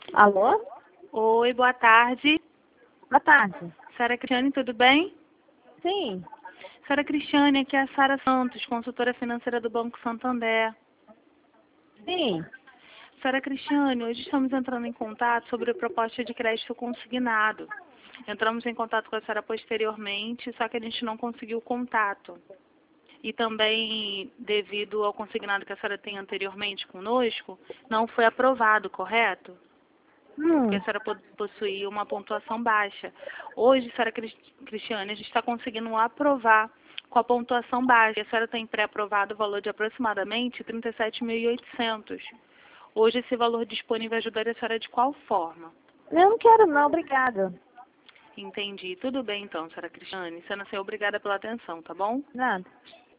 Alô? Oi, boa tarde. Boa tarde. Sara Cristiane, tudo bem? Sim, Sara Cristiane, aqui é a Sara Santos, consultora financeira do Banco Santander. sim. Sara Cristiane, hoje estamos entrando em contato sobre a proposta de crédito consignado. Entramos em contato com a senhora posteriormente, só que a gente não conseguiu o contato. E também, devido ao consignado que a senhora tem anteriormente conosco, não foi aprovado, correto? Porque a senhora possuía uma pontuação baixa. Hoje, senhora Cristiane, a gente está conseguindo aprovar com a pontuação baixa. A senhora tem pré-aprovado o valor de aproximadamente 37.800. Hoje, esse valor disponível ajudaria a senhora de qual forma? Eu não quero não, obrigada. Entendi. Tudo bem, então, senhora Cristiane. Sendo assim, obrigada pela atenção, tá bom? Nada.